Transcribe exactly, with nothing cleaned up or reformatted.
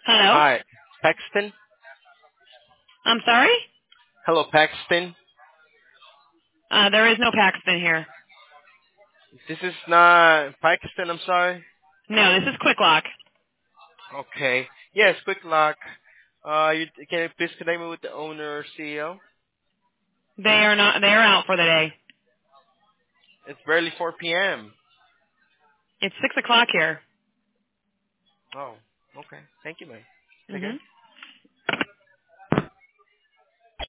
Hello? Hi, Paxton. I'm sorry? Hello, Paxton. Uh, there is no Paxton here. This is not Paxton. I'm sorry. No, this is Quick Lock. Okay. Yes, quick lock. Uh, you, can you please connect me with the owner or C E O? They are not, they are out for the day. It's barely four p m It's six o'clock here. Oh, okay. Thank you, man. Take hmm care.